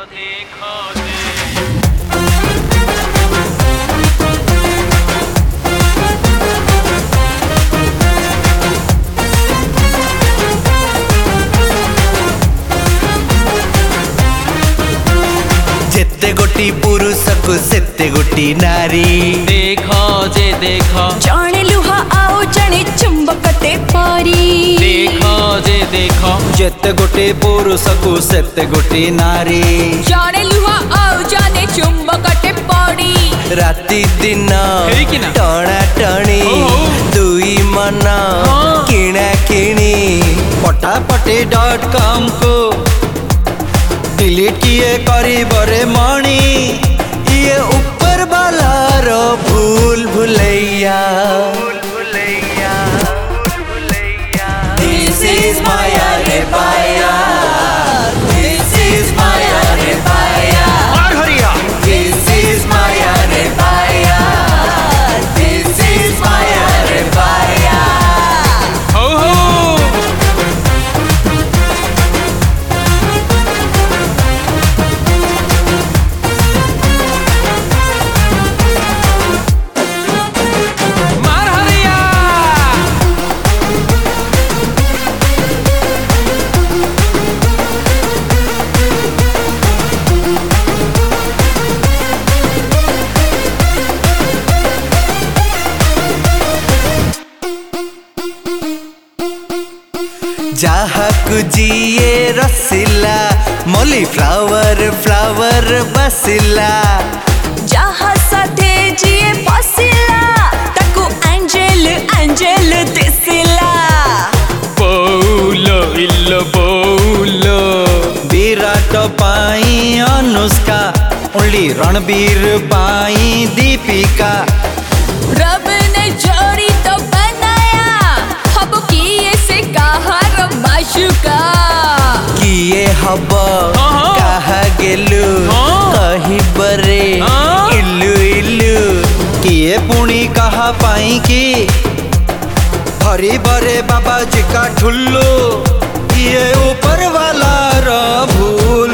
जेते गोटी पुरुष को सेते गोटी नारी देख जे देख जणे लुहा आउ जणे चुंबकटे परी देख जे देख जेते गोटी पुरुष को सेते गोटी नारी जणे लुहा आउ जणे चुंबकटे परी राति दिन हेरिकिना टणा टणी दुई मन किणा किणी पटापटी.com को डिलीट किए करी बरे मणि ये ऊपर वाला रो भूल भुलैया This is Maya रे पाया This is Maya रे पाया और हरिया This is Maya रे पाया This is Maya रे पाया हो हो मार हरिया जहाँ कुजिए रसिला मोली फ्लावर फ्लावर बसिला जहा साथे जिए बसिला ताकू एंजेल एंजेल दिसिला बोलो इल्लो बोलो विराट पाई अनुष्का ओनली रणबीर पाई दीपिका रब ने जोड़ी तो बनाया अब किए से कहा माशुका किए हब हाँ। कहा गेलु हाँ। कही बरे हाँ। इल्लू इल्लू किए पुणी कहा पाई की हरी बरे बाबा जी का ठुल्लू ये ऊपर वाला रो भूल